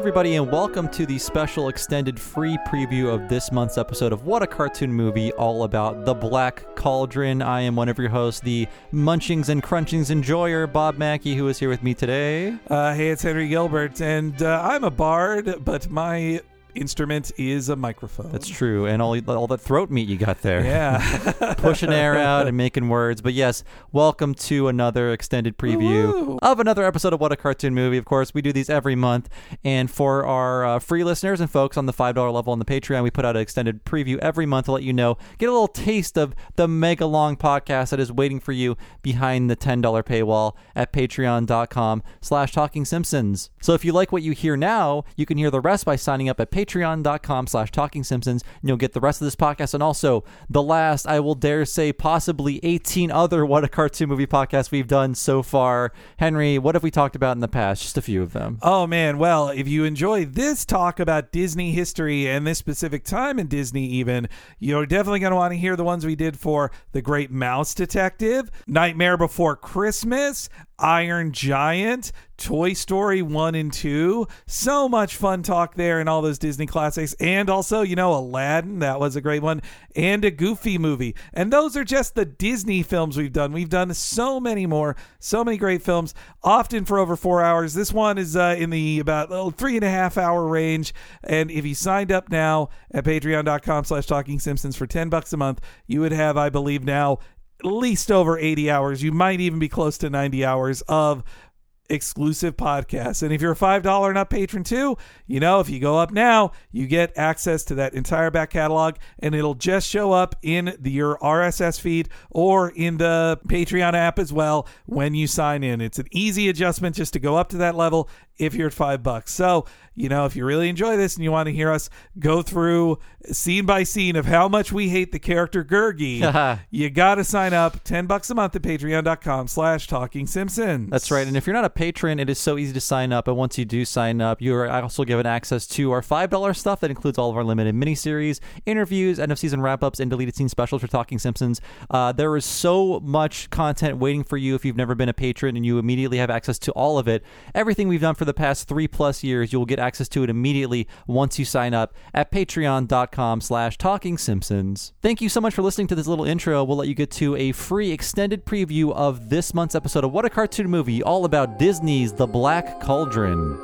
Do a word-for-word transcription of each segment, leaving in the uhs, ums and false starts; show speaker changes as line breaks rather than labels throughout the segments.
everybody, and welcome to the special extended free preview of this month's episode of What a Cartoon Movie, all about The Black Cauldron. I am one of your hosts, the munchings and crunchings enjoyer, Bob Mackey, who is here with me today.
Uh, hey, it's Henry Gilbert, and uh, I'm a bard, but my instrument is a microphone.
That's true, and all all that throat meat you got there.
Yeah.
Pushing air out and making words. But yes, welcome to another extended preview Woo-hoo. of another episode of What a Cartoon Movie. Of course, we do these every month, and for our uh, free listeners and folks on the five dollar level on the Patreon, we put out an extended preview every month to let you know, get a little taste of the mega long podcast that is waiting for you behind the ten dollar paywall at patreon.com slash Talking Simpsons. So if you like what you hear now, you can hear the rest by signing up at patreon.com slash Talking Simpsons, and you'll get the rest of this podcast and also the last, I will dare say, possibly eighteen other What a Cartoon Movie podcasts we've done so far. Henry, what have we talked about in the past? Just a few of them.
Oh, man. Well, if you enjoy this talk about Disney history and this specific time in Disney even, you're definitely going to want to hear the ones we did for The Great Mouse Detective, Nightmare Before Christmas, Iron Giant, Toy Story one and two. So much fun talk there and all those Disney classics. And also, you know, Aladdin, that was a great one. And a Goofy movie. And those are just the Disney films we've done. We've done so many more, so many great films, often for over four hours. This one is uh, in the about oh, three and a half hour range. And if you signed up now at patreon.com slash Talking Simpsons for ten bucks a month, you would have, I believe now, at least over eighty hours. You might even be close to ninety hours of exclusive podcasts. And if you're a five dollar and up patron too, you know, if you go up now, you get access to that entire back catalog, and it'll just show up in the, your R S S feed or in the Patreon app as well when you sign in. It's an easy adjustment just to go up to that level if you're at five bucks. So, you know, if you really enjoy this and you want to hear us go through scene by scene of how much we hate the character Gurgi, you got to sign up ten bucks a month at patreon.com slash Talking Simpsons.
That's right. And if you're not a patron, it is so easy to sign up. And once you do sign up, you are also given access to our five dollar stuff that includes all of our limited miniseries, interviews, end of season wrap-ups, and deleted scene specials for Talking Simpsons. Uh, there is so much content waiting for you if you've never been a patron, and you immediately have access to all of it. Everything we've done for the past three plus years, you'll get access to it immediately once you sign up at patreon.com slash Talking Simpsons. Thank you so much for listening to this little intro. We'll let you get to a free extended preview of this month's episode of What a Cartoon Movie, all about Disney's The Black Cauldron.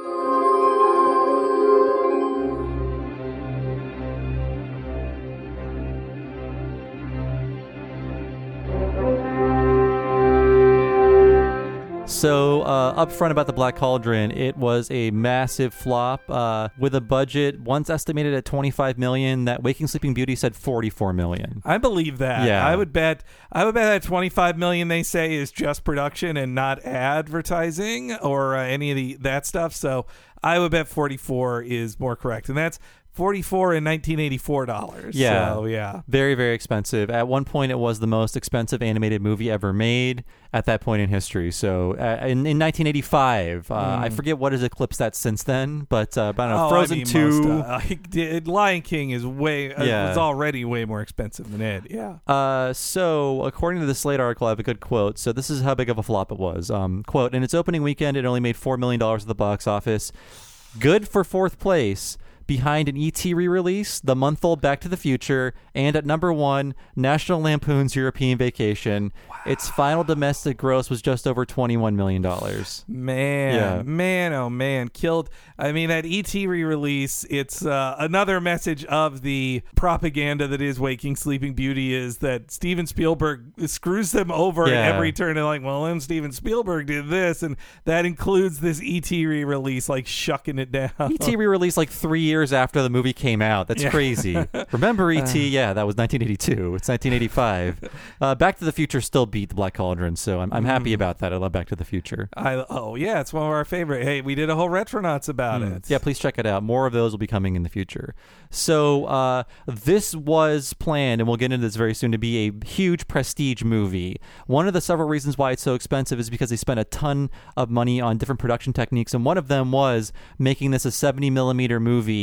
So, uh, up front about The Black Cauldron, it was a massive flop uh, with a budget once estimated at twenty-five million dollars. That Waking Sleeping Beauty said forty-four million dollars.
I believe that.
Yeah.
I would bet I would bet that twenty-five million dollars they say is just production and not advertising or uh, any of the that stuff. So, I would bet forty-four is more correct. And that's forty-four in nineteen eighty-four dollars.
Yeah.
So, yeah.
Very, very expensive. At one point, it was the most expensive animated movie ever made at that point in history. So, uh, in, in nineteen eighty-five, uh, mm. I forget what has eclipsed that since then, but uh, I don't know,
oh,
Frozen
I mean,
two.
Most, uh, Lion King is way, uh,
yeah.
was already way more expensive than it. Yeah.
Uh, so, according to the Slate article, I have a good quote. So, this is how big of a flop it was. Um, quote, in its opening weekend, it only made four million dollars at the box office. Good for fourth place. Behind an E T re-release, the month-old Back to the Future, and at number one, National Lampoon's European Vacation. Wow. Its final domestic gross was just over twenty-one million dollars.
Man,
yeah.
man, oh man, killed. I mean, that E T re-release, it's uh, another message of the propaganda that is Waking Sleeping Beauty, is that Steven Spielberg screws them over
yeah.
at every turn. They're like, well, then Steven Spielberg did this, and that includes this E T re-release, like shucking it down.
E T re-released like three years after the movie came out. That's yeah. crazy. Remember E T? Yeah, that was nineteen eighty-two. It's nineteen eighty-five. Uh, Back to the Future still beat The Black Cauldron, so I'm, I'm mm. happy about that. I love Back to the Future.
I Oh, yeah, it's one of our favorite. Hey, we did a whole Retronauts about
mm.
it.
Yeah, please check it out. More of those will be coming in the future. So uh, this was planned, and we'll get into this very soon, to be a huge prestige movie. One of the several reasons why it's so expensive is because they spent a ton of money on different production techniques, and one of them was making this a seventy millimeter movie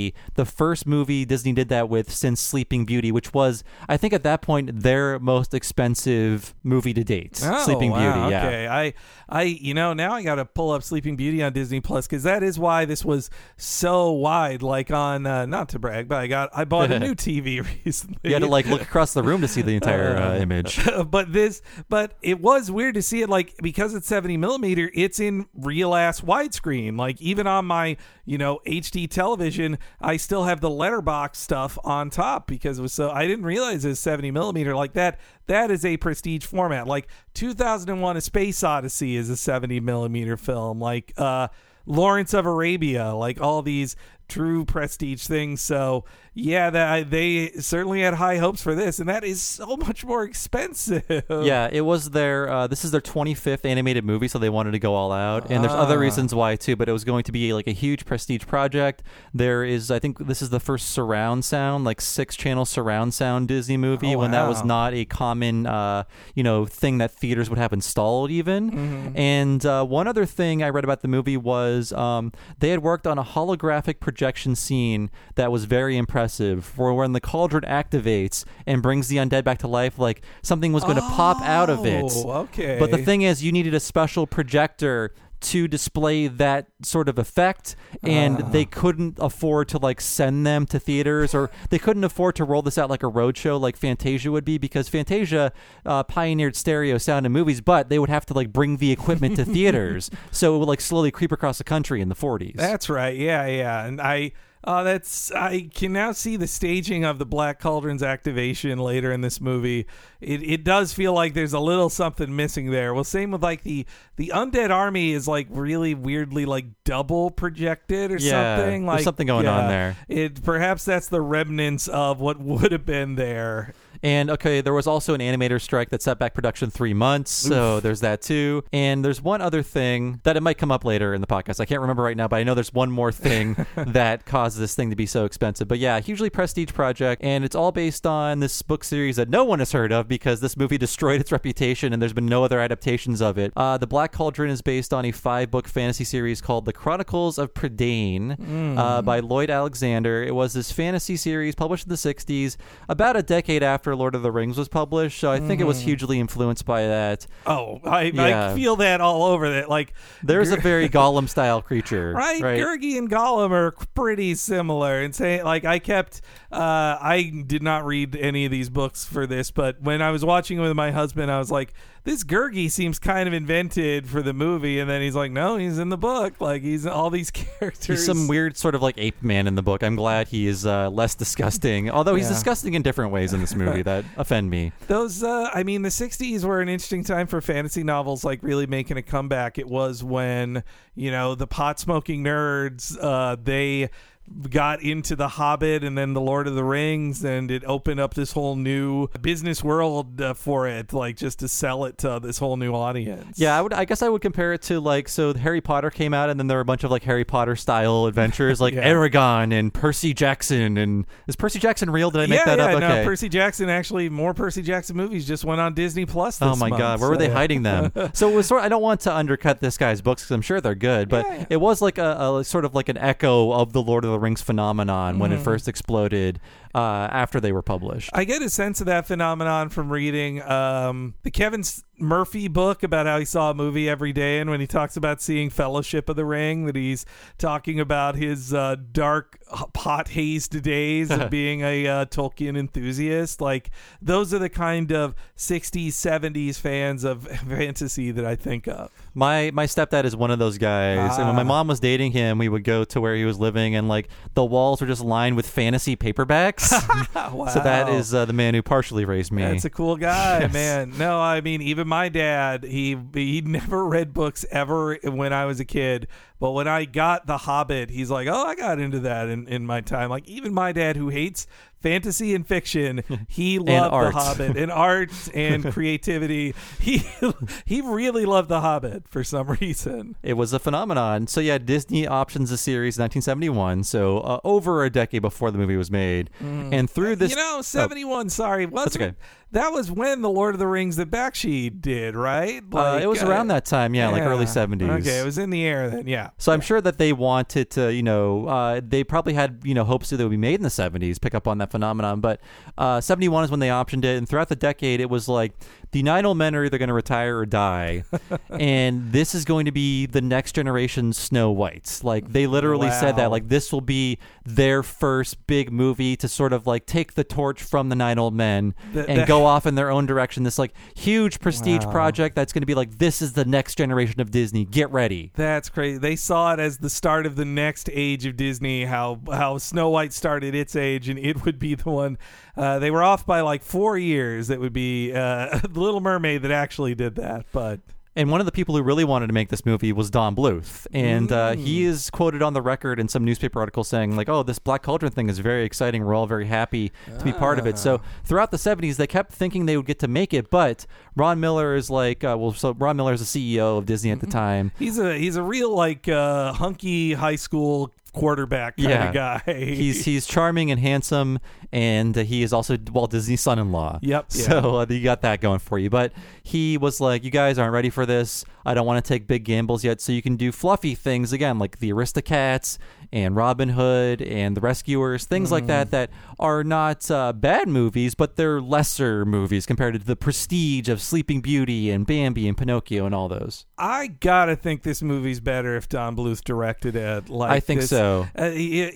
be the first movie Disney did that with since Sleeping Beauty, which was, I think at that point, their most expensive movie to date.
Oh,
Sleeping
wow,
Beauty, yeah.
Okay, I, I, you know, now I got to pull up Sleeping Beauty on Disney Plus because that is why this was so wide. Like on, uh, not to brag, but I got, I bought a new T V recently.
You had to like look across the room to see the entire uh, image.
But this, but it was weird to see it like because it's seventy millimeter, it's in real ass widescreen. Like even on my, you know, H D television, I still have the letterbox stuff on top because it was so. I didn't realize it was seventy millimeter like that. That is a prestige format. Like two thousand one: A Space Odyssey is a seventy millimeter film. Like uh, Lawrence of Arabia, like all these true prestige things. So yeah, that they certainly had high hopes for this, and that is so much more expensive.
Yeah, it was their uh, this is their twenty-fifth animated movie, so they wanted to go all out, and there's ah. other reasons why too, but it was going to be like a huge prestige project. There is, I think this is the first surround sound, like six channel surround sound Disney movie,
oh,
when
wow.
that was not a common uh, you know thing that theaters would have installed even.
Mm-hmm.
And uh, one other thing I read about the movie was um, they had worked on a holographic projection scene that was very impressive. For when the cauldron activates and brings the undead back to life, like something was going to
oh,
pop out of it.
Okay.
But the thing is, you needed a special projector to display that sort of effect, and uh. they couldn't afford to like send them to theaters, or they couldn't afford to roll this out like a roadshow like Fantasia would be, because Fantasia uh, pioneered stereo sound in movies, but they would have to like bring the equipment to theaters, so it would like slowly creep across the country in the forties.
That's right. Yeah, yeah. And I Uh, that's I can now see the staging of the Black Cauldron's activation later in this movie. It it does feel like there's a little something missing there. Well, same with like the the Undead Army is like really weirdly like double projected or
yeah,
something. Like
there's something going
yeah,
on there.
It perhaps that's the remnants of what would have been there.
And, okay, there was also an animator strike that set back production three months, so
Oof.
there's that too. And there's one other thing that it might come up later in the podcast. I can't remember right now, but I know there's one more thing that caused this thing to be so expensive. But yeah, hugely prestige project, and it's all based on this book series that no one has heard of because this movie destroyed its reputation and there's been no other adaptations of it. Uh, the Black Cauldron is based on a five-book fantasy series called The Chronicles of Prydain mm. uh, by Lloyd Alexander. It was this fantasy series published in the sixties, about a decade after Lord of the Rings was published, so I think mm. it was hugely influenced by that.
Oh, I,
yeah.
I feel that all over that. Like
there's Gur- a very Gollum style creature,
right?
right?
Gurgi and Gollum are pretty similar. And say like I kept, uh, I did not read any of these books for this, but when I was watching it with my husband, I was like, this Gurgi seems kind of invented for the movie, and then he's like, no, he's in the book. Like he's all these characters.
He's some weird sort of like ape man in the book. I'm glad he is uh, less disgusting, although he's
yeah.
disgusting in different ways in this movie that offend me.
Those, uh, I mean, the sixties were an interesting time for fantasy novels, like really making a comeback. It was when, you know, the pot smoking nerds, uh, they got into The Hobbit and then The Lord of the Rings, and it opened up this whole new business world uh, for it, like just to sell it to this whole new audience.
Yeah, I would. I guess I would compare it to like, so Harry Potter came out, and then there were a bunch of like Harry Potter style adventures, like yeah. Aragon and Percy Jackson. And is Percy Jackson real? Did I make
yeah,
that
yeah,
up? Okay.
No, Percy Jackson, actually, more Percy Jackson movies just went on Disney Plus this
Oh my
month,
God, where
so,
were they
yeah.
hiding them? So it was sort. I don't want to undercut this guy's books because I'm sure they're good, but
yeah, yeah.
it was like a, a sort of like an echo of the Lord of the Rings phenomenon when mm. it first exploded uh, after they were published.
I get a sense of that phenomenon from reading um, the Kevin Murphy book about how he saw a movie every day, and when he talks about seeing Fellowship of the Ring, that he's talking about his uh, dark, pot-hazed days of being a uh, Tolkien enthusiast. Like, those are the kind of sixties, seventies fans of fantasy that I think of.
My my stepdad is one of those guys, ah. and when my mom was dating him, we would go to where he was living, and like the walls were just lined with fantasy paperbacks.
Wow.
So that is uh, the man who partially raised me.
That's a cool guy,
yes.
man. No, I mean, even my dad, he he never read books ever when I was a kid. But when I got The Hobbit, he's like, oh, I got into that in, in my time. Like, even my dad, who hates fantasy and fiction, he loved The Hobbit and art and creativity. He he really loved The Hobbit for some reason.
It was a phenomenon. So yeah, Disney options the series in nineteen seventy-one, so uh, over a decade before the movie was made. Mm. And through this...
You know, seventy-one, oh, sorry. Wasn't,
that's okay.
that was when the Lord of the Rings that Bakshi did, right?
Like, uh, it was uh, around that time, yeah, yeah, like early seventies.
Okay, it was in the air then, yeah.
So I'm
yeah.
sure that they wanted to, you know, uh, they probably had, you know, hopes that it would be made in the seventies, pick up on that phenomenon. But uh, seventy-one is when they optioned it, and throughout the decade, it was like the nine old men are either going to retire or die, and this is going to be the next generation Snow White. Like they literally
wow.
said that, like this will be their first big movie to sort of like take the torch from the nine old men the, and the, go off in their own direction. This like huge prestige
wow.
project that's going to be like, this is the next generation of Disney. Get ready.
That's crazy. They saw it as the start of the next age of Disney. How how Snow White started its age, and it would be the one. Uh, they were off by like four years. It would be uh, the Little Mermaid that actually did that, but.
And one of the people who really wanted to make this movie was Don Bluth. And uh, he is quoted on the record in some newspaper article saying, like, oh, this Black Cauldron thing is very exciting. We're all very happy to be part of it. So throughout the seventies, they kept thinking they would get to make it. But Ron Miller is like, uh, well, so Ron Miller is the C E O of Disney at the time.
He's a he's a real, like, uh, hunky high school quarterback kind
yeah.
of guy.
he's he's charming and handsome, and uh, he is also Walt Disney's son-in-law.
Yep.
So uh, you got that going for you. But he was like, you guys aren't ready for this. I don't want to take big gambles yet. So you can do fluffy things again, like the Aristocats and Robin Hood and the Rescuers, things mm. like that, that are not uh, bad movies, but they're lesser movies compared to the prestige of Sleeping Beauty and Bambi and Pinocchio and all those.
I gotta think this movie's better if Don Bluth directed it. Like
I think
this.
so.
Uh,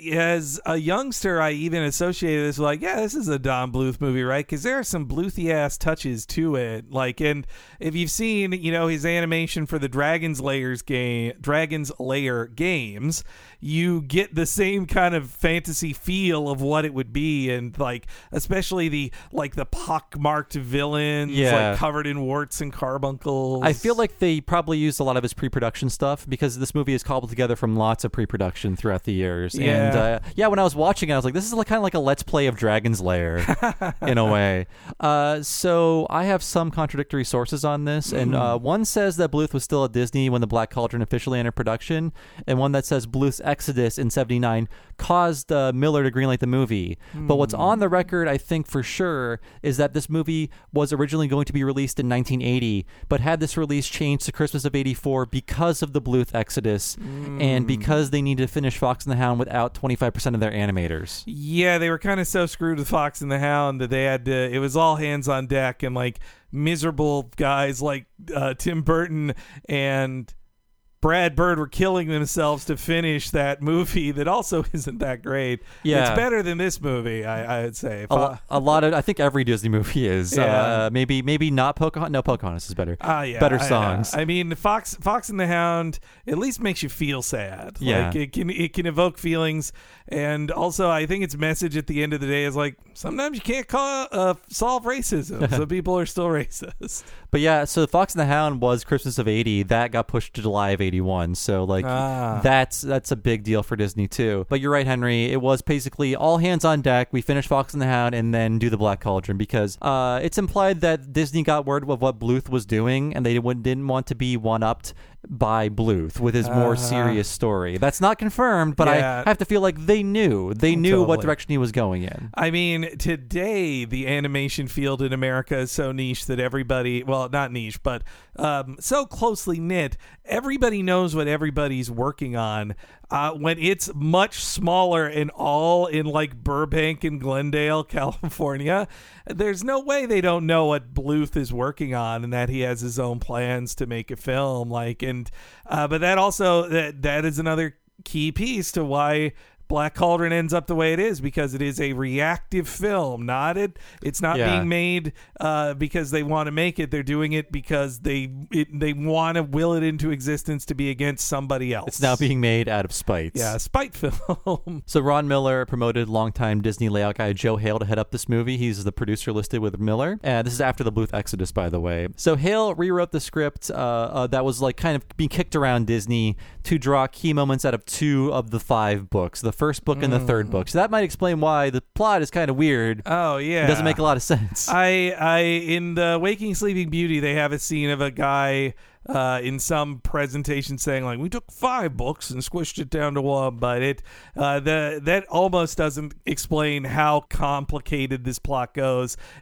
as a youngster, I even associated this with like, yeah, this is a Don Bluth movie, right? Because there are some Bluthy ass touches to it. Like, and if you've seen, you know, his animation for the Dragon's Layers game, Dragon's Lair games, you get the same kind of fantasy feel of what it would be, and like especially the like the pockmarked villains,
yeah.
like covered in warts and carbuncles.
I feel like they probably used a lot of his pre-production stuff because this movie is cobbled together from lots of pre-production throughout the years.
Yeah.
And uh, yeah, when I was watching it, I was like, this is like, kind of like a Let's Play of Dragon's Lair in a way. Uh, so I have some contradictory sources on this, and uh, one says that Bluth was still at Disney when the Black Cauldron officially entered production, and one that says Bluth's exodus in seventy-nine caused uh, Miller to greenlight the movie. Mm. But what's on the record, I think for sure, is that this movie was originally going to be released in nineteen eighty, but had this release changed to Christmas of eighty-four because of the Bluth exodus mm. and because they needed to finish Fox and the Hound without twenty-five percent of their animators.
Yeah, they were kind of so screwed with Fox and the Hound that they had to, it was all hands on deck, and like miserable guys like uh, Tim Burton and Brad Bird were killing themselves to finish that movie that also isn't that great.
Yeah.
It's better than this movie, I, I would say.
A, lo- a lot of, I think every Disney movie is.
Yeah.
Uh, maybe maybe not Pocahontas. No, Pocahontas is better.
Uh, yeah,
better
I,
songs.
I, I mean, Fox Fox and the Hound at least makes you feel sad.
Yeah.
Like, it can, it can evoke feelings. And also, I think its message at the end of the day is like, sometimes you can't call, uh, solve racism, so people are still racist.
But yeah, so Fox and the Hound was Christmas of eighty. That got pushed to July of eighty-one. So like
ah.
that's that's a big deal for Disney too. But you're right, Henry. It was basically all hands on deck. We finished Fox and the Hound and then do the Black Cauldron because uh, it's implied that Disney got word of what Bluth was doing and they didn't want to be one-upped by Bluth with his more uh, serious story. That's not confirmed, but
yeah.
I have to feel like they knew. They knew
totally.
what direction he was going in.
I mean, today the animation field in America is so niche that everybody, well, not niche, but um, so closely knit, everybody knows what everybody's working on. Uh, when it's much smaller and all in like Burbank and Glendale, California, there's no way they don't know what Bluth is working on and that he has his own plans to make a film. Like, and uh, but that also that that is another key piece to why Black Cauldron ends up the way it is, because it is a reactive film. Not it. It's not
yeah.
being made uh, because they want to make it. They're doing it because they it, they want to will it into existence to be against somebody else.
It's now being made out of spite.
Yeah, spite film.
So Ron Miller promoted longtime Disney layout guy Joe Hale to head up this movie. He's the producer listed with Miller. Uh, this is after the Bluth exodus, by the way. So Hale rewrote the script uh, uh, that was like kind of being kicked around Disney to draw key moments out of two of the five books. The first book and the third book. So that might explain why the plot is kind of weird.
Oh, yeah.
It doesn't make a lot of sense.
I, I, in the Waking Sleeping Beauty, they have a scene of a guy uh, in some presentation saying, like, we took five books and squished it down to one, but it uh, the that almost doesn't explain how complicated this plot goes. It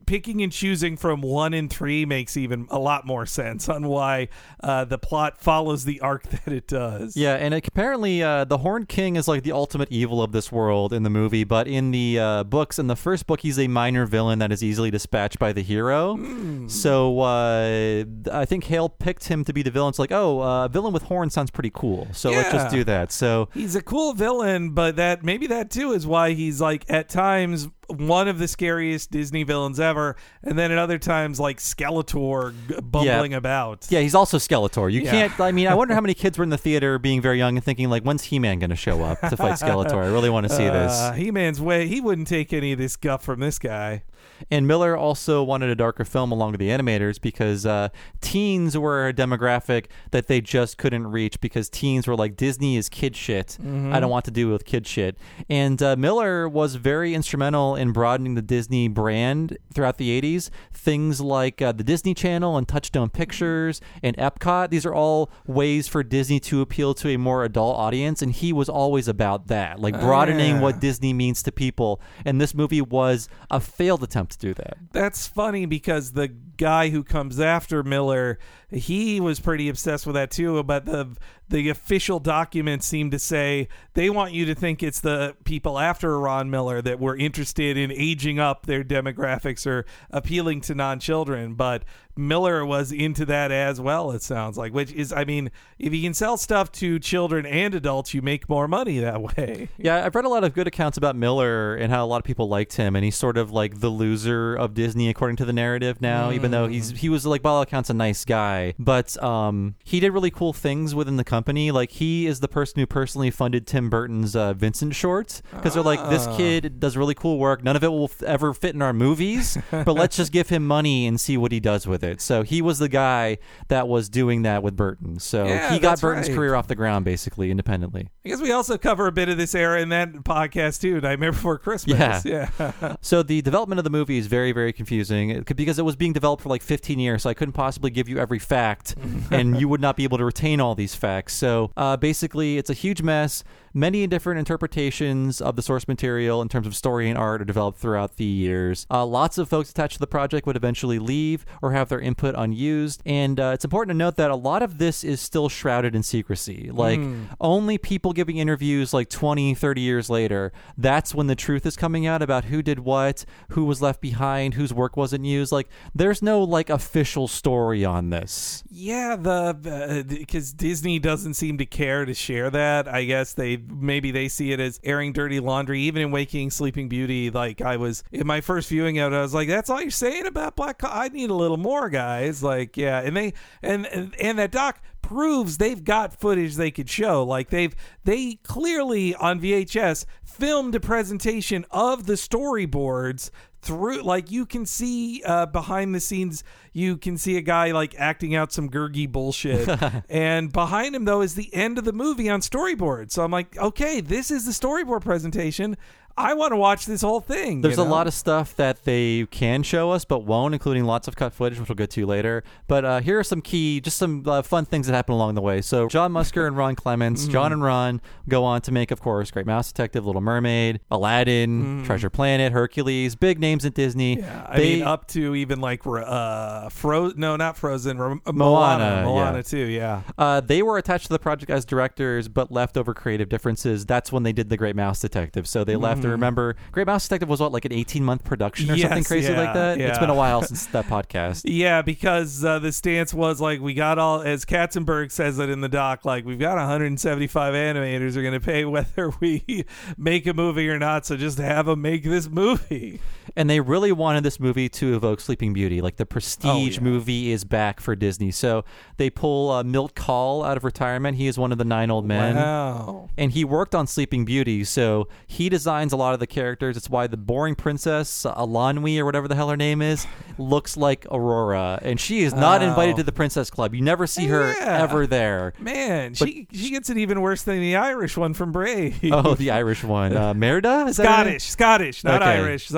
picking and choosing from one and three makes even a lot more sense on why uh, the plot follows the arc that it does.
Yeah, and it, apparently uh, the Horned King is like the ultimate evil of this world in the movie, but in the uh, books, in the first book, he's a minor villain that is easily dispatched by the hero. Mm. So uh, I think Hale picked him to be the villain. It's like, oh, uh, a villain with horns sounds pretty cool, so
yeah.
let's just do that. So
he's a cool villain, but that maybe that too is why he's like at times one of the scariest Disney villains ever, and then at other times like Skeletor g- bumbling
yeah.
about.
Yeah, he's also Skeletor. You
yeah.
can't. I mean, I wonder how many kids were in the theater being very young and thinking like, when's He-Man going to show up to fight Skeletor? I really want to see this.
Uh, He-Man's way. He wouldn't take any of this guff from this guy.
And Miller also wanted a darker film along with the animators because uh, teens were a demographic that they just couldn't reach because teens were like, Disney is kid shit. Mm-hmm. I don't want to do with kid shit. And uh, Miller was very instrumental in broadening the Disney brand throughout the eighties. Things like uh, the Disney Channel and Touchstone Pictures and Epcot. These are all ways for Disney to appeal to a more adult audience. And he was always about that, like broadening oh, yeah. what Disney means to people. And this movie was a failed attempt to do that.
That's funny because the guy who comes after Miller, he was pretty obsessed with that too, but the the official documents seem to say they want you to think it's the people after Ron Miller that were interested in aging up their demographics or appealing to non-children, but Miller was into that as well, it sounds like, which is, I mean, if you can sell stuff to children and adults, you make more money that way.
Yeah, I've read a lot of good accounts about Miller and how a lot of people liked him, and he's sort of like the loser of Disney according to the narrative now, mm. even though he's he was like by all accounts a nice guy, but um, he did really cool things within the company. Like he is the person who personally funded Tim Burton's uh, Vincent shorts because they're like, this kid does really cool work. None of it will f- ever fit in our movies, but let's just give him money and see what he does with it. So he was the guy that was doing that with Burton. So
yeah,
he got Burton's
right.
career off the ground basically independently.
I guess we also cover a bit of this era in that podcast too, Nightmare Before Christmas.
Yeah.
yeah.
So the development of the movie is very, very confusing because it was being developed for like fifteen years. So I couldn't possibly give you every fact and you would not be able to retain all these facts. So uh, basically it's a huge mess. Many different interpretations of the source material in terms of story and art are developed throughout the years. Uh, lots of folks attached to the project would eventually leave or have their input unused. And uh, it's important to note that a lot of this is still shrouded in secrecy. Like mm. only people giving interviews like twenty, thirty years later, that's when the truth is coming out about who did what, who was left behind, whose work wasn't used. Like there's no like official story on this.
Yeah, the because uh, Disney doesn't seem to care to share that. I guess they maybe they see it as airing dirty laundry. Even in Waking Sleeping Beauty, like I was in my first viewing of it, I was like, that's all you're saying about Black Co- I need a little more, guys. Like, yeah, and they and and, and that doc proves they've got footage they could show. Like they've they clearly on V H S filmed a presentation of the storyboards through, like you can see uh, behind the scenes, you can see a guy like acting out some Gurgi bullshit, and behind him though is the end of the movie on storyboard. So I'm like, okay, this is the storyboard presentation. I want to watch this whole thing.
There's
you know?
a lot of stuff that they can show us, but won't, including lots of cut footage, which we'll get to later. But uh, here are some key, just some uh, fun things that happen along the way. So John Musker and Ron Clements, mm-hmm. John and Ron go on to make, of course, Great Mouse Detective, Little Mermaid, Aladdin, mm-hmm. Treasure Planet, Hercules, big names at Disney.
Yeah, I
they,
mean, up to even like uh, Fro. No, not Frozen. Moana.
Moana,
Moana
yeah.
too. Yeah.
Uh, they were attached to the project as directors, but left over creative differences. That's when they did the Great Mouse Detective. So they mm-hmm. left. And remember, Great Mouse Detective was what, like an eighteen month production or
yes,
something crazy
yeah,
like that?
Yeah.
It's been a while since that podcast.
Yeah, because uh, the stance was like, we got all, as Katzenberg says it in the doc, like we've got one hundred seventy-five animators who are going to pay whether we make a movie or not, so just have them make this movie.
And they really wanted this movie to evoke Sleeping Beauty. Like the prestige
oh, yeah.
movie is back for Disney. So they pull uh, Milt Kahl out of retirement. He is one of the nine old men.
Wow.
And he worked on Sleeping Beauty, so he designs a lot of the characters. It's why the boring princess, uh, Alanwi or whatever the hell her name is, looks like Aurora. And she is not
oh.
invited to the Princess Club. You never see her
yeah.
ever there.
Man,
but,
she she gets it even worse than the Irish one from Brave.
Oh, the Irish one. Uh, Merida? Is
Scottish.
that
Scottish, not
okay.
Irish. Sorry, Merida.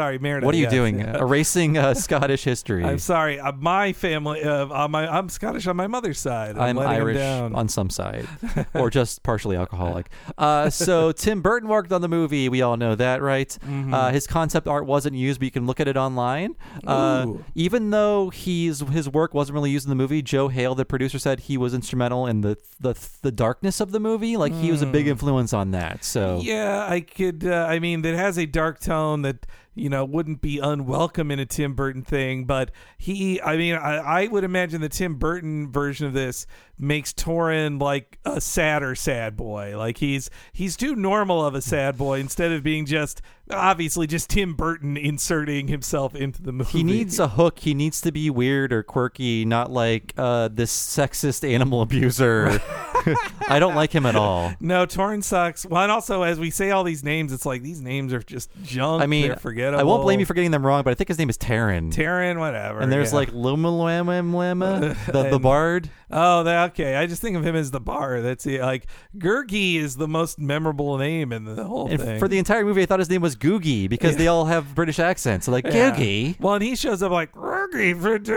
What are you
yes.
doing? Erasing uh, Scottish history.
I'm sorry. Uh, my family, uh, on my, I'm Scottish on my mother's side. I'm,
I'm Irish on some side, or just partially alcoholic. Uh, so Tim Burton worked on the movie. We all know that, right? Mm-hmm. Uh, his concept art wasn't used, but you can look at it online. Uh, even though he's his work wasn't really used in the movie, Joe Hale, the producer, said he was instrumental in the the, the darkness of the movie. Like, he was a big influence on that. So
yeah, I could. Uh, I mean, that has a dark tone that, you know, wouldn't be unwelcome in a Tim Burton thing. But he, I mean, I, I would imagine the Tim Burton version of this makes Torrin like a sadder sad boy. Like, he's he's too normal of a sad boy instead of being just obviously just Tim Burton inserting himself into the movie.
He needs a hook. He needs to be weird or quirky, not like uh, this sexist animal abuser. I don't like him at all.
No, Torrin sucks. Well, and also, as we say all these names, it's like these names are just junk.
I mean,
they're forgettable.
I won't blame you for getting them wrong, but I think his name is Taran.
Taran, whatever.
And there's
yeah.
like Luma Lama Lama, the the bard.
Oh, that, okay. I just think of him as the bard. That's it. Like, Gurgi is the most memorable name in the whole
and
thing.
For the entire movie, I thought his name was Googie because yeah. they all have British accents. So like, yeah. Googie.
Well, and he shows up like, Gurgi.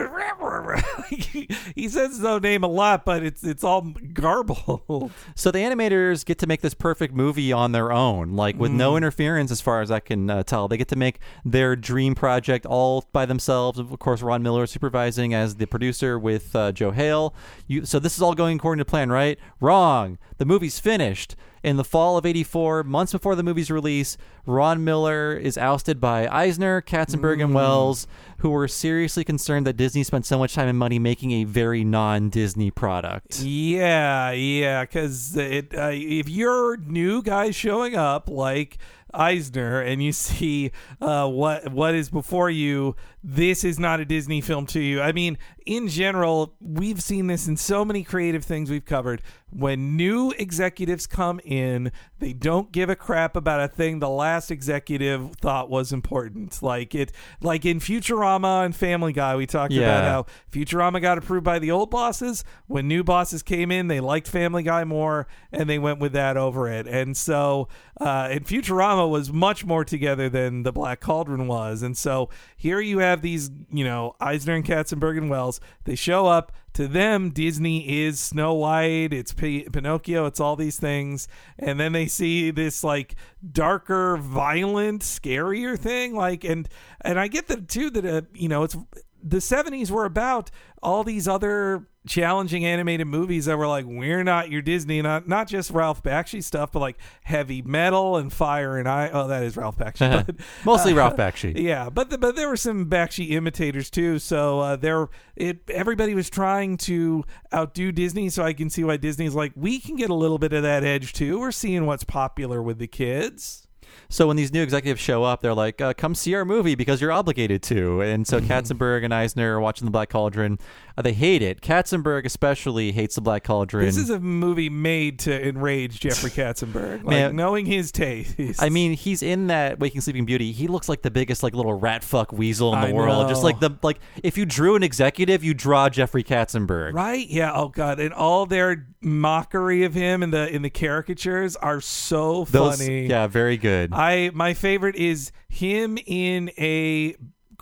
he, he says his own name a lot, but it's it's all garbled.
So the animators get to make this perfect movie on their own, like with mm. no interference as far as I can uh, tell. They get to make their dream project all by themselves. Of course, Ron Miller supervising as the producer with uh, Joe Hale. You, so this is all going according to plan, right? Wrong. The movie's finished. In the fall of eighty-four, months before the movie's release, Ron Miller is ousted by Eisner, Katzenberg, mm. and Wells, who were seriously concerned that Disney spent so much time and money making a very non-Disney product.
Yeah, yeah, because it uh, if you're new guys showing up like Eisner and you see uh, what what is before you, this is not a Disney film to you. I mean, in general, we've seen this in so many creative things we've covered. When new executives come in, they don't give a crap about a thing the last executive thought was important. Like it, like in Futurama and Family Guy, we talked
yeah.
about how Futurama got approved by the old bosses. When new bosses came in, they liked Family Guy more, and they went with that over it. And so, uh, and Futurama was much more together than the Black Cauldron was. And so here you have these, you know, Eisner and Katzenberg and Wells. They show up. To them, Disney is Snow White, it's P- Pinocchio, it's all these things. And then they see this like darker, violent, scarier thing. Like, and and I get that too, that, uh, you know, it's the seventies were about all these other challenging animated movies that were like, we're not your Disney, not not just Ralph Bakshi stuff, but like Heavy Metal and Fire and I. Oh, that is Ralph Bakshi, but,
mostly
uh,
Ralph Bakshi.
Yeah, but the, but there were some Bakshi imitators too. So uh, there, it everybody was trying to outdo Disney. So I can see why Disney's like, we can get a little bit of that edge too. We're seeing what's popular with the kids.
So when these new executives show up, they're like, uh, come see our movie because you're obligated to. And so Katzenberg and Eisner are watching The Black Cauldron. Uh, they hate it. Katzenberg especially hates The Black Cauldron.
This is a movie made to enrage Jeffrey Katzenberg. Like,
Man,
knowing his taste.
I mean, he's in that Waking Sleeping Beauty. He looks like the biggest like little rat fuck weasel in the
I
world.
know.
Just like the like if you drew an executive, you draw Jeffrey Katzenberg.
Right? Yeah. Oh God. And all their mockery of him in the in the caricatures are so
Those,
funny.
Yeah, very good.
I my favorite is him in a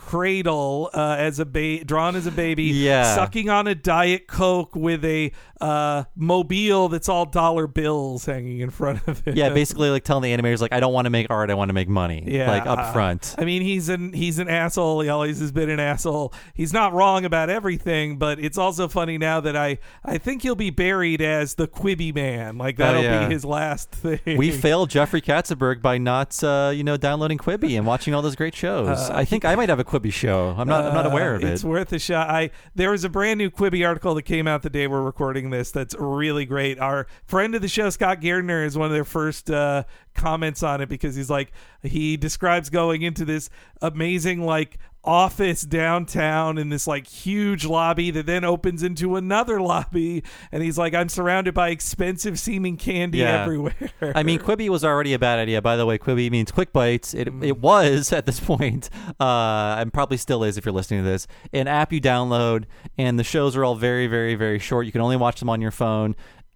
cradle uh, as a ba- drawn as a baby,
yeah.
sucking on a Diet Coke with a uh, mobile that's all dollar bills hanging in front of it.
Yeah, basically like telling the animators like, I don't want to make art, I want to make money.
Yeah,
like up front.
I mean, he's an he's an asshole. He always has been an asshole. He's not wrong about everything, but it's also funny now that I I think he'll be buried as the Quibi Man. Like that'll
oh, yeah.
be his last thing.
We failed Jeffrey Katzenberg by not uh, you know downloading Quibi and watching all those great shows. Uh, I think I might have a Quibi show. I'm not. Uh, I'm not aware of it.
It's worth a shot. I there was a brand new Quibi article that came out the day we're recording this. That's really great. Our friend of the show, Scott Gardner, is one of their first uh, comments on it because he's like he describes going into this amazing like office downtown in this like huge lobby that then opens into another lobby, and he's like, I'm surrounded by expensive seeming candy
yeah.
everywhere.
I mean, Quibi was already a bad idea. By the way, Quibi means quick bites. It
Mm.
it was at this point, uh, and probably still is if you're listening to this, an app you download, and the shows are all very, very, very short. You can only watch them on your phone.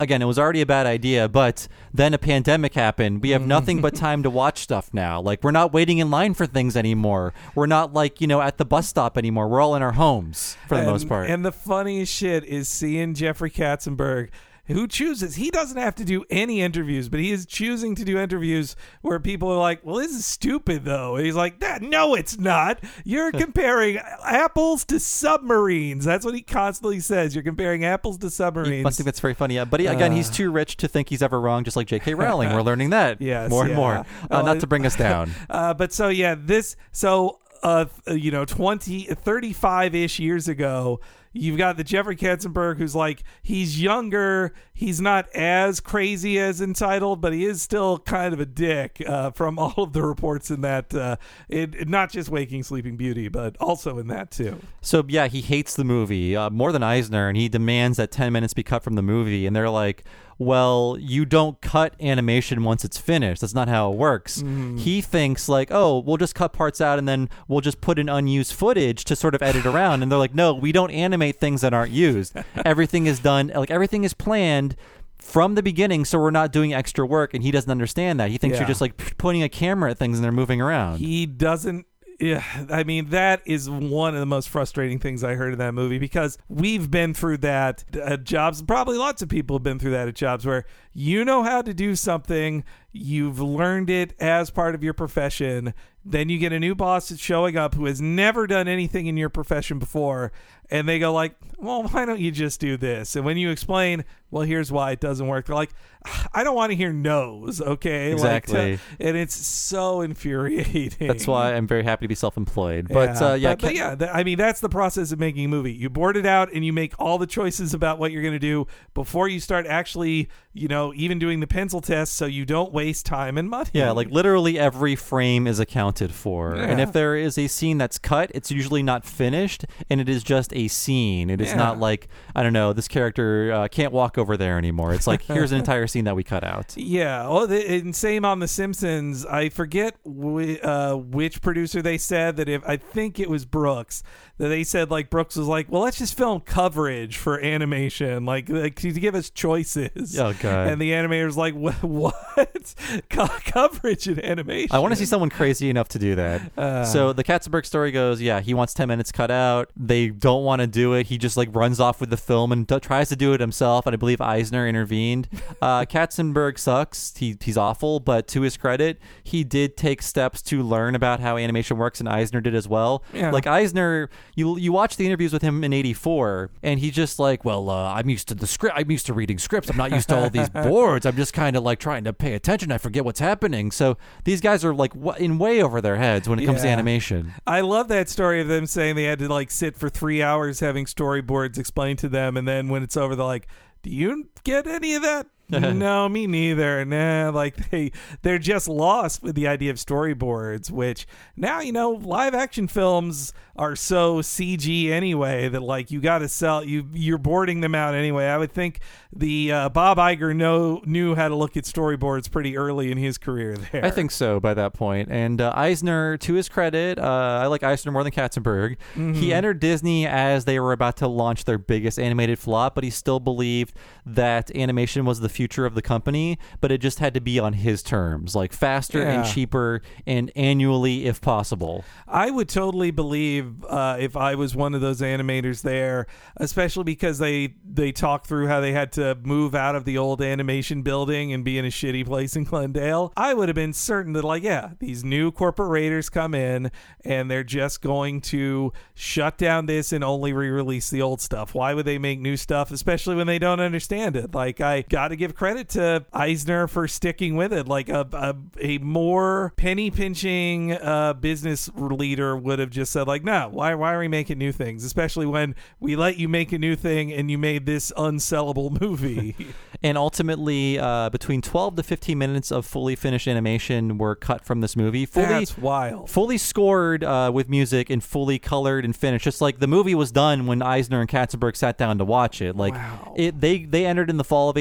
again, it was already a bad idea, but then a pandemic happened. We have nothing but time to watch stuff now. Like, we're not waiting in line for things anymore. We're not, like, you know, at the bus stop anymore. We're all in our homes for the
and,
most part.
And the funniest shit is seeing Jeffrey Katzenberg, who chooses, he doesn't have to do any interviews, but he is choosing to do interviews where people are like, well, this is stupid, though. And he's like, that, no, it's not. You're comparing apples to submarines. That's what he constantly says. You're comparing apples to submarines.
You must think that's very funny. Yeah. But he, again, uh, he's too rich to think he's ever wrong, just like J K Rowling. We're learning that
yes,
more
yeah.
and more. Uh,
well,
not to bring us down.
Uh, but so, yeah, this, so, uh, you know, twenty, thirty-five-ish years ago, you've got the Jeffrey Katzenberg who's like, he's younger, he's not as crazy as Entitled, but he is still kind of a dick uh, from all of the reports in that, uh, it, it, not just Waking Sleeping Beauty, but also in that too.
So, yeah, he hates the movie uh, more than Eisner, and he demands that ten minutes be cut from the movie, and they're like, well, you don't cut animation once it's finished. That's not how it works. Mm. He thinks like, oh, we'll just cut parts out and then we'll just put in unused footage to sort of edit around. And they're like, no, we don't animate things that aren't used. Everything is done, like everything is planned from the beginning, so we're not doing extra work. And he doesn't understand that. He thinks yeah. you're just like pointing a camera at things and they're moving around.
He doesn't. Yeah, I mean, that is one of the most frustrating things I heard in that movie, because we've been through that at jobs. Probably lots of people have been through that at jobs where you know how to do something, you've learned it as part of your profession, then you get a new boss that's showing up who has never done anything in your profession before, and they go like, well, why don't you just do this? And when you explain, well, here's why it doesn't work, they're like, I don't want to hear no's, okay?
Exactly.
Like, uh, and it's so infuriating.
That's why I'm very happy to be self-employed. But
yeah,
uh, yeah,
but, but yeah th- I mean, that's the process of making a movie. You board it out and you make all the choices about what you're going to do before you start actually, you know, even doing the pencil test, so you don't waste time and money.
Yeah, like literally every frame is accounted for.
Yeah.
And if there is a scene that's cut, it's usually not finished, and it is just a scene. It is
yeah. not
like, I don't know, this character uh, can't walk over there anymore. It's like, here's an entire scene that we cut out.
Yeah. Oh, the, and same on The Simpsons. I forget wh- uh, which producer they said that if, I think it was Brooks, that they said like Brooks was like, well, let's just film coverage for animation, like, like to give us choices.
Oh god!
And the animator's like, what? What? Co- coverage in animation?
I want to see someone crazy enough to do that. Uh, so the Katzenberg story goes, yeah, he wants ten minutes cut out. They don't want to do it. He just like runs off with the film and d- tries to do it himself. And I believe Eisner intervened. Uh, Katzenberg sucks. He he's awful. But to his credit, he did take steps to learn about how animation works, and Eisner did as well.
Yeah.
Like Eisner. You you watch the interviews with him in eighty-four, and he's just like, well, uh, I'm used to the script. I'm used to reading scripts. I'm not used to all these boards. I'm just kind of like trying to pay attention. I forget what's happening. So these guys are like w- in way over their heads when it comes
yeah.
to animation.
I love that story of them saying they had to like sit for three hours having storyboards explained to them, and then when it's over, they're like, do you get any of that? No, me neither. Nah, like they they're just lost with the idea of storyboards, which now, you know, live action films are so C G anyway that like you got to sell you you're boarding them out anyway. I would think the uh, Bob Iger know knew how to look at storyboards pretty early in his career there.
I think so by that point. And uh, Eisner, to his credit, uh, I like Eisner more than Katzenberg. Mm-hmm. He entered Disney as they were about to launch their biggest animated flop, but he still believed that animation was the future of the company, but it just had to be on his terms, like faster
yeah.
and cheaper and annually if possible.
I would totally believe uh, if I was one of those animators there, especially because they they talked through how they had to move out of the old animation building and be in a shitty place in Glendale. I would have been certain that like, yeah, these new corporate raiders come in and they're just going to shut down this and only re-release the old stuff. Why would they make new stuff, especially when they don't understand it? Like, I got to give credit to Eisner for sticking with it. Like a a, a more penny pinching uh, business leader would have just said like, no, why why are we making new things? Especially when we let you make a new thing and you made this unsellable movie.
And ultimately, uh, between twelve to fifteen minutes of fully finished animation were cut from this movie. Fully,
That's wild.
Fully scored uh, with music and fully colored and finished. Just like the movie was done when Eisner and Katzenberg sat down to watch it. Like
wow.
it, they they entered in the fall of eighty-four. It was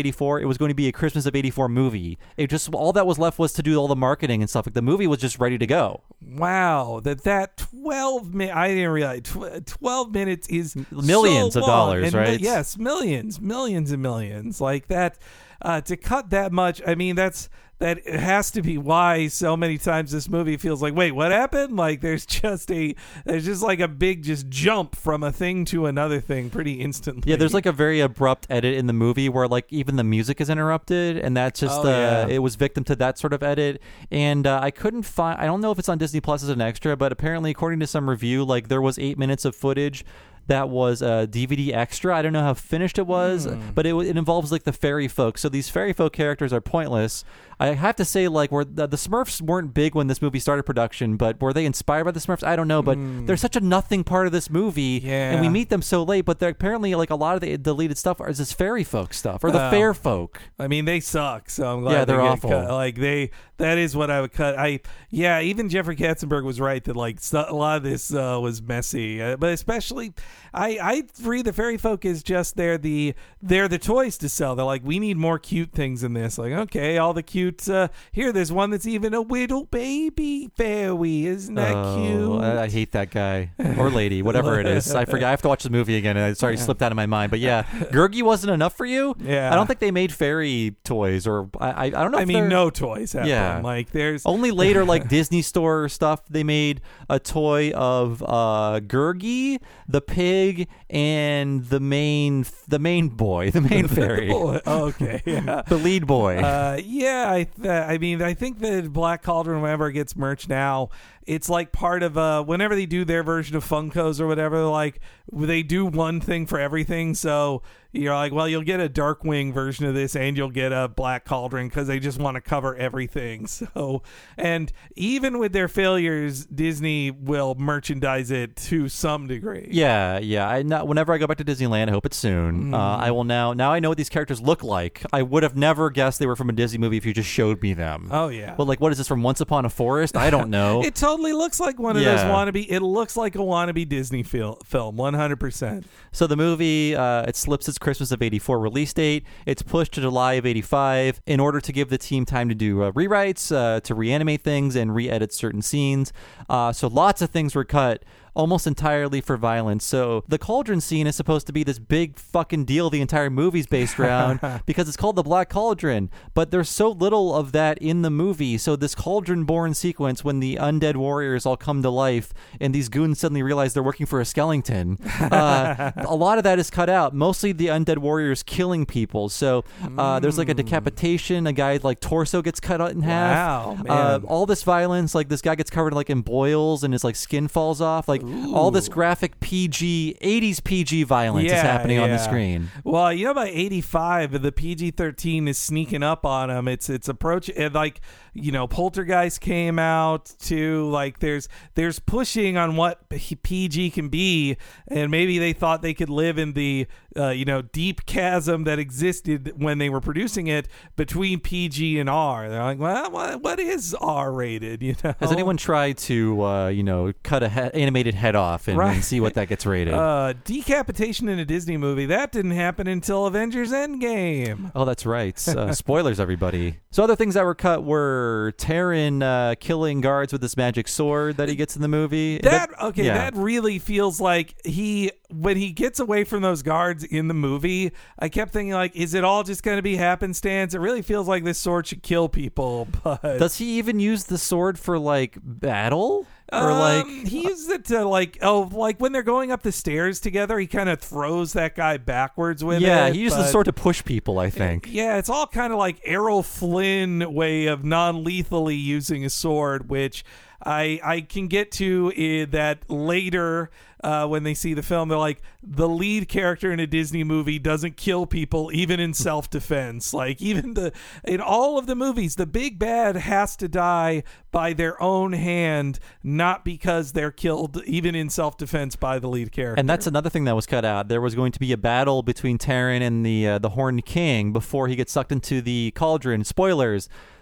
was going to be a Christmas of eighty-four movie. It just all that was left was to do all the marketing and stuff. Like the movie was just ready to go.
Wow, that that twelve minutes, I didn't realize tw- twelve minutes is
millions
so
of
long.
dollars,
And
right?
mi- yes, millions, millions and millions. Like that, uh, to cut that much, I mean, that's that has to be why so many times this movie feels like, wait, what happened? Like there's just a, there's just like a big just jump from a thing to another thing pretty instantly.
Yeah, there's like a very abrupt edit in the movie where like even the music is interrupted, and that's just
Oh,
uh,
yeah.
it was victim to that sort of edit. And uh, I couldn't find. I don't know if it's on Disney Plus as an extra, but apparently, according to some review, like there was eight minutes of footage that was a D V D extra. I don't know how finished it was,
Mm.
but it, it involves like the fairy folk. So these fairy folk characters are pointless. I have to say, like, where the, the Smurfs weren't big when this movie started production, but were they inspired by the Smurfs? I don't know, but
Mm.
they're such a nothing part of this movie,
Yeah.
and we meet them so late. But they're apparently like a lot of the deleted stuff is this fairy folk stuff or the
Well,
fair folk.
I mean, they suck. So I'm glad
Yeah,
they
they're
get
awful.
cut. Like they, that is what I would cut. I, yeah, even Jeffrey Katzenberg was right that like so, a lot of this uh, was messy, uh, but especially, I, I read the fairy folk is just they're the they're the toys to sell. They're like, we need more cute things in this. Like, okay, all the cute. Uh, here, there's one that's even a little baby fairy. Isn't that
Oh,
cute?
I, I hate that guy or lady, whatever it is. I forget. I have to watch the movie again, and I sorry slipped out of my mind. But yeah, Gurgi wasn't enough for you.
Yeah.
I don't think they made fairy toys, or I I, I don't know.
I
if
mean,
they're-
no toys happen.
Yeah.
Like there's
Only later, like Disney Store stuff, they made a toy of uh, Gurgi, the pig, and the main the main boy, the main fairy,
Oh, okay, yeah.
the lead boy.
Uh, yeah, I th- I mean, I think that Black Cauldron, whenever it gets merch now, it's like part of uh whenever they do their version of Funkos or whatever, like they do one thing for everything. So you're like, well, you'll get a Darkwing version of this, and you'll get a Black Cauldron because they just want to cover everything. So, and even with their failures, Disney will merchandise it to some degree.
Yeah, yeah. I not, whenever I go back to Disneyland, I hope it's soon. Uh, I will now. Now I know what these characters look like. I would have never guessed they were from a Disney movie if you just showed me them.
Oh yeah.
Well, like, what is this from Once Upon a Forest? I don't know.
It totally looks like one of
Yeah.
those wannabe. It looks like a wannabe Disney fil- film, one hundred percent.
So the movie, uh, it slips its Christmas of eighty-four release date. It's pushed to July of eighty-five in order to give the team time to do uh, rewrites, uh, to reanimate things, and re-edit certain scenes. Uh, so lots of things were cut, almost entirely for violence. So the cauldron scene is supposed to be this big fucking deal the entire movie's based around because it's called the Black Cauldron. But there's so little of that in the movie. So this cauldron-born sequence when the undead warriors all come to life and these goons suddenly realize they're working for a skeleton, uh, a lot of that is cut out. Mostly the undead warriors killing people. So uh, there's like a decapitation. A guy's like torso gets cut out in half.
Wow,
Uh,
man.
all this violence, like this guy gets covered like in boils and his like skin falls off. Like all this graphic P G, eighties P G violence is
Yeah,
happening on the
yeah.
screen.
Well, you know, by eighty-five, the P G thirteen is sneaking up on them. It's it's approaching, like, you know, Poltergeist came out too. Like there's there's pushing on what P G can be, and maybe they thought they could live in the uh, you know, deep chasm that existed when they were producing it between P G and R. They're like, well, what, what is R rated? You know,
Has anyone tried to, uh, you know, cut a he- animated head off and,
Right.
and see what that gets rated?
Uh, decapitation in a Disney movie, that didn't happen until Avengers Endgame.
Oh, that's right. Uh, spoilers, everybody. So other things that were cut were Taron uh, killing guards with this magic sword that he gets in the movie.
That okay,
yeah.
that really feels like he when he gets away from those guards in the movie, I kept thinking like, is it all just going to be happenstance? It really feels like this sword should kill people, but
Does he even use the sword for like battle? Or
Um,
like
he uses it to like oh like when they're going up the stairs together, he kind of throws that guy backwards with
yeah,
it.
he uses the
but-
sword to push people, I think.
Yeah, it's all kind of like Errol Flynn way of non-lethally using a sword, which I I can get to uh, that later uh, when they see the film. They're like, the lead character in a Disney movie doesn't kill people even in self-defense. Like even the in all of the movies, the big bad has to die by their own hand, not because they're killed even in self-defense by the lead character.
And that's another thing that was cut out. There was going to be a battle between Taron and the uh, the Horned King before he gets sucked into the cauldron. Spoilers.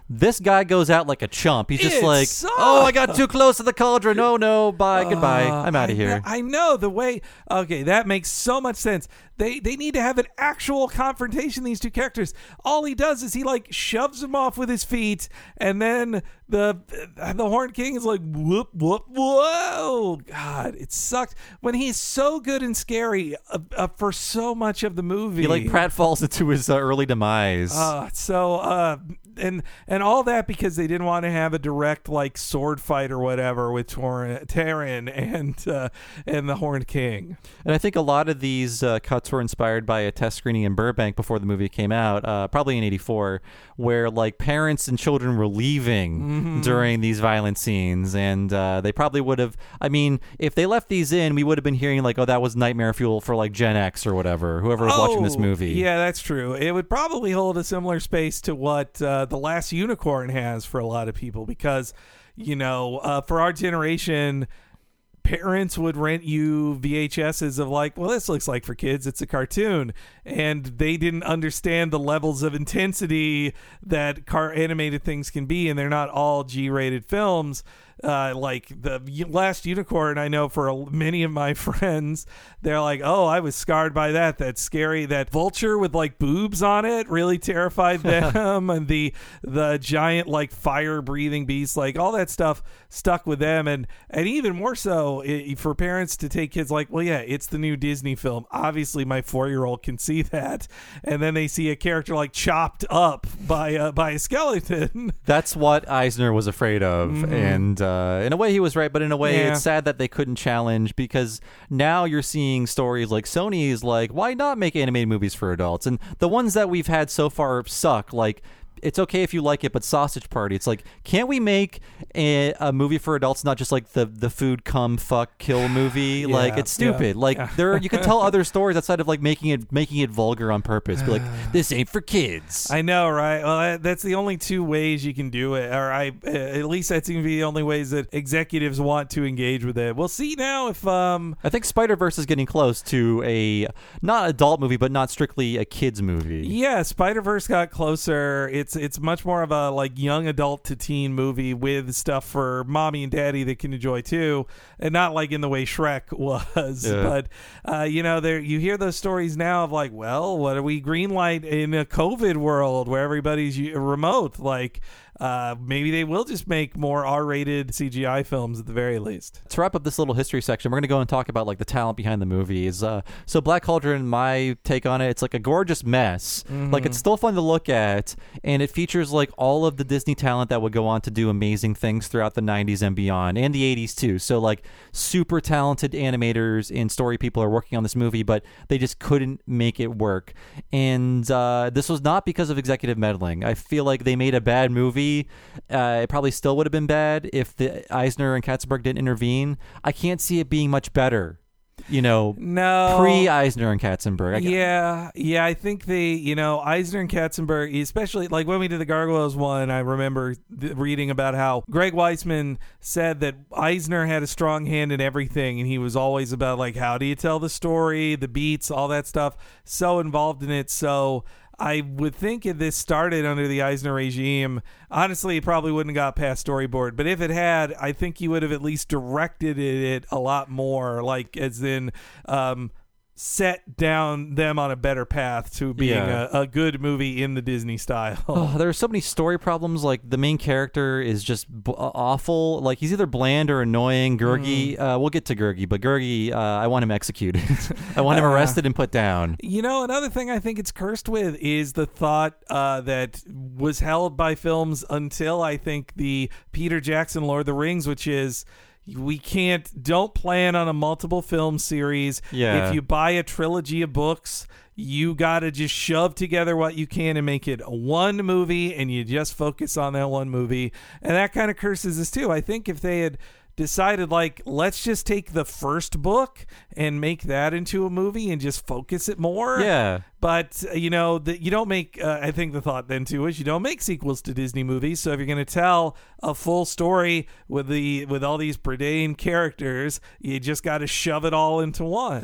This guy goes out like a chump. He's just
It
like,
sucks.
oh, I got too close to the cauldron. Oh, no. Bye. Goodbye.
Uh,
I'm out
I
of here.
kn- I know the way. Okay, that makes so much sense. They they need to have an actual confrontation. These two characters. All he does is he like shoves him off with his feet, and then the the Horned King is like whoop whoop whoa. God, it sucked when he's so good and scary uh, uh, for so much of the movie.
He like pratfalls into his uh, early demise.
Uh, so uh, and and all that because they didn't want to have a direct like sword fight or whatever with Tor- Taran and uh, and the Horned King.
And I think a lot of these uh, cuts were inspired by a test screening in Burbank before the movie came out, uh, probably in eighty-four, where like parents and children were leaving mm-hmm. during these violent scenes. And uh, they probably would have, I mean, if they left these in, we would have been hearing like, oh, that was nightmare fuel for like Gen X or whatever, whoever was
oh,
watching this movie.
Yeah, that's true. It would probably hold a similar space to what uh, The Last Unicorn has for a lot of people because, you know, uh, for our generation, parents would rent you V H S's of like, well, this looks like for kids. It's a cartoon. And they didn't understand the levels of intensity that car animated things can be. And they're not all G-rated films. Uh, like the Last Unicorn, I know for many of my friends, they're like, oh, I was scarred by that. That scary, that vulture with like boobs on it really terrified them. And the the giant like fire breathing beast, like all that stuff stuck with them. And, and even more so it, for parents to take kids like, well, yeah, it's the new Disney film. Obviously, my four-year-old can see that. And then they see a character like chopped up by, uh, by a skeleton.
That's what Eisner was afraid of. Mm-hmm. And, uh, Uh, in a way, he was right, but in a way,
yeah.
it's sad that they couldn't challenge because now you're seeing stories like Sony is like, why not make animated movies for adults? And the ones that we've had so far suck. Like, it's okay if you like it, but Sausage Party, it's like, can't we make a, a movie for adults, not just like the the food come fuck kill movie?
Yeah,
like it's stupid.
yeah,
like
yeah.
there, you can tell other stories outside of like making it making it vulgar on purpose. Be like, this ain't for kids.
I know, right? Well, that's the only two ways you can do it, or I at least that seems to be the only ways that executives want to engage with it. We'll see now if um.
I think Spider-Verse is getting close to a not adult movie, but not strictly a kids movie.
Yeah, Spider-Verse got closer. It's it's much more of a like young adult to teen movie with stuff for mommy and daddy that can enjoy too, and not like in the way Shrek was.
Yeah.
But uh, you know, there you hear those stories now of like, well, what do we greenlight in a COVID world where everybody's remote? Like. Uh, maybe they will just make more R-rated C G I films at the very least.
To wrap up this little history section, we're going to go and talk about like the talent behind the movies. Uh, so Black Cauldron, my take on it, it's like a gorgeous mess. Mm-hmm. Like it's still fun to look at, and it features like all of the Disney talent that would go on to do amazing things throughout the nineties and beyond, and the eighties too. So like super talented animators and story people are working on this movie, but they just couldn't make it work. And uh, this was not because of executive meddling. I feel like they made a bad movie. Uh, it probably still would have been bad if the Eisner and Katzenberg didn't intervene. I can't see it being much better, you know,
no.
pre-Eisner and Katzenberg. I
yeah, yeah, I think they, you know, Eisner and Katzenberg, especially like when we did the Gargoyles one, I remember th- reading about how Greg Weisman said that Eisner had a strong hand in everything, and he was always about like, how do you tell the story, the beats, all that stuff, so involved in it. So I would think if this started under the Eisner regime, honestly, it probably wouldn't have got past storyboard. But if it had, I think he would have at least directed it a lot more, like as in um, set down them on a better path to being
Yeah.
a, a good movie in the Disney style.
Oh, there are so many story problems. Like the main character is just b- awful. Like he's either bland or annoying. Gurgi, mm. uh, we'll get to Gurgi, but Gurgi, uh, I want him executed. I want him arrested and put down.
You know, another thing I think it's cursed with is the thought uh, that was held by films until I think the Peter Jackson Lord of the Rings, which is, we can't, don't plan on a multiple film series.
Yeah.
If you buy a trilogy of books, you got to just shove together what you can and make it one movie, and you just focus on that one movie. And that kind of curses us too. I think if they had decided like, let's just take the first book and make that into a movie and just focus it more.
Yeah.
But, uh, you know, that you don't make, uh, I think the thought then too is you don't make sequels to Disney movies. So if you're going to tell a full story with the with all these Predain characters, you just got to shove it all into one.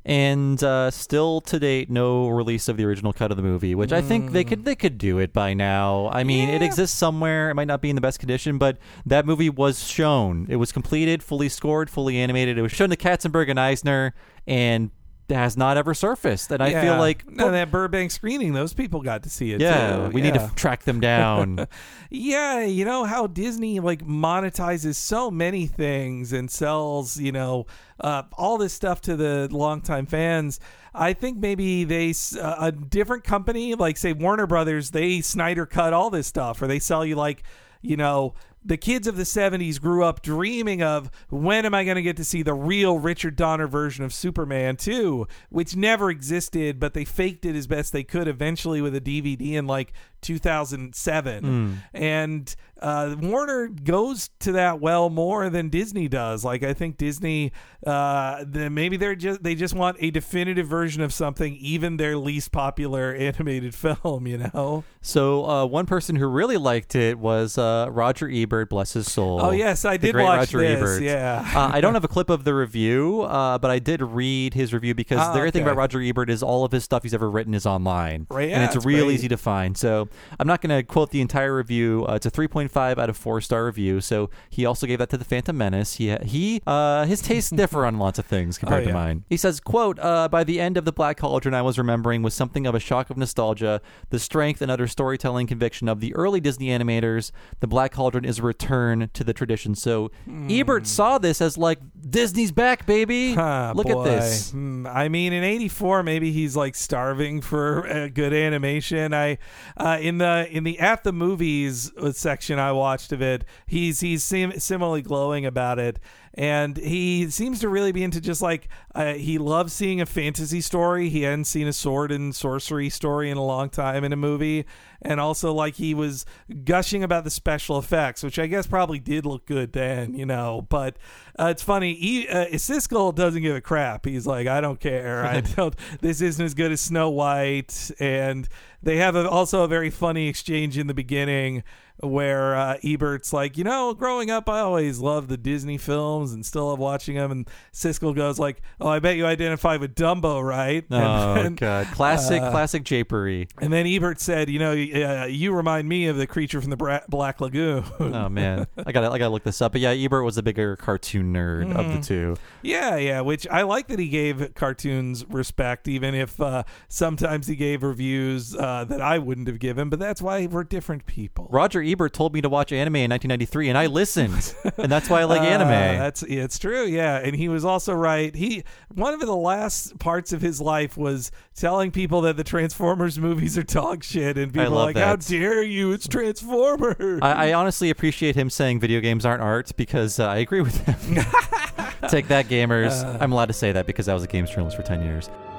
And uh, still to date, no release of the original cut of the movie, which I think they could they could do it by now. I mean,
Yeah.
it exists somewhere. It might not be in the best condition, but that movie was shown. It was completed, fully scored, fully animated. It was shown to Katzenberg and Eisner, and has not ever surfaced. And I
Yeah.
feel like
no, that Burbank screening, those people got to see it
yeah,
too.
we
yeah.
need to f- track them down.
Yeah, you know how Disney like monetizes so many things and sells, you know, uh, all this stuff to the longtime fans. I think maybe they s- uh, a different company, like say Warner Brothers, they Snyder cut all this stuff, or they sell you like, you know, the kids of the seventies grew up dreaming of, when am I going to get to see the real Richard Donner version of Superman two, which never existed, but they faked it as best they could eventually with a D V D in like two thousand seven.
Mm.
And uh, Warner goes to that well more than Disney does. Like, I think Disney, uh, the, maybe they're just they just want a definitive version of something, even their least popular animated film, you know?
So uh, one person who really liked it was uh, Roger Ebert, bless his soul.
Oh, yes, I
The
did
great
watch
Roger
this,
Ebert.
yeah.
uh, I don't have a clip of the review, uh, but I did read his review because
Oh,
the great thing
okay.
about Roger Ebert is all of his stuff he's ever written is online.
Right, yeah,
and it's
it's
real
great.
easy to find. So I'm not going to quote the entire review. Uh, it's a three point five out of four star review. So he also gave that to The Phantom Menace. He, he uh, his tastes differ on lots of things compared
Oh, yeah.
to mine. He says, quote, uh, by the end of The Black Cauldron, I was remembering with something of a shock of nostalgia the strength and utter storytelling conviction of the early Disney animators. The Black Cauldron is a return to the tradition. So Ebert saw this as like, Disney's back, baby.
Huh,
Look
boy.
at this.
Hmm, I mean, in eighty-four, maybe he's like starving for uh, good animation. I uh, in the in the at the movies section I watched of it, he's he's sim- similarly glowing about it. And he seems to really be into just like, uh, he loves seeing a fantasy story. He hadn't seen a sword and sorcery story in a long time in a movie. And also, like, he was gushing about the special effects, which I guess probably did look good then, you know. But uh, it's funny, he, uh, Siskel doesn't give a crap. He's like, I don't care. I don't. This isn't as good as Snow White. And they have a, also a very funny exchange in the beginning where uh, Ebert's like, you know, growing up, I always loved the Disney films and still love watching them. And Siskel goes like, oh, I bet you identify with Dumbo, right?
Oh,
and, then,
God. Classic,
uh,
classic japery.
and then Ebert said, you know, uh, you remind me of the creature from the Bra- Black Lagoon.
Oh, man. I got to I gotta look this up. But yeah, Ebert was a bigger cartoon nerd of the two.
Yeah, yeah, which I like that he gave cartoons respect, even if uh, sometimes he gave reviews uh, that I wouldn't have given, but that's why we're different people.
Roger Ebert told me to watch anime in nineteen ninety-three, and I listened. And that's why I like
Uh,
anime.
That's it's true, yeah. And he was also right. He one of the last parts of his life was telling people that the Transformers movies are dog shit, and people
love
are like,
that.
"How dare you? It's Transformers."
I, I honestly appreciate him saying video games aren't art because uh, I agree with him. Take that, gamers. I'm allowed to say that because I was a games journalist for ten years.